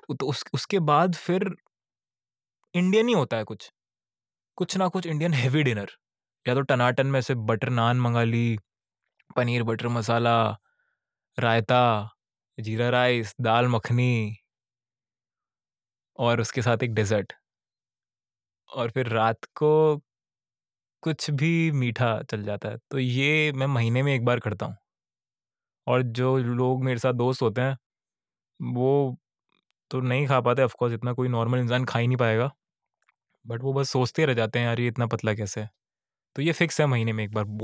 तो उसके बाद फिर इंडियन ही होता है कुछ कुछ ना कुछ इंडियन हेवी डिनर। या तो टनाटन में से बटर नान मंगा ली, पनीर बटर मसाला, रायता, जीरा राइस, दाल मखनी, और उसके साथ एक डेजर्ट। और फिर रात को कुछ भी मीठा चल जाता है। तो ये मैं महीने में एक बार करता हूँ। और जो लोग मेरे साथ दोस्त होते हैं वो तो नहीं खा पाते, ऑफ कोर्स इतना कोई नॉर्मल इंसान खा ही नहीं पाएगा, बट वो बस सोचते रह जाते हैं यार ये इतना पतला कैसे है। तो ये फिक्स है महीने में एक बार।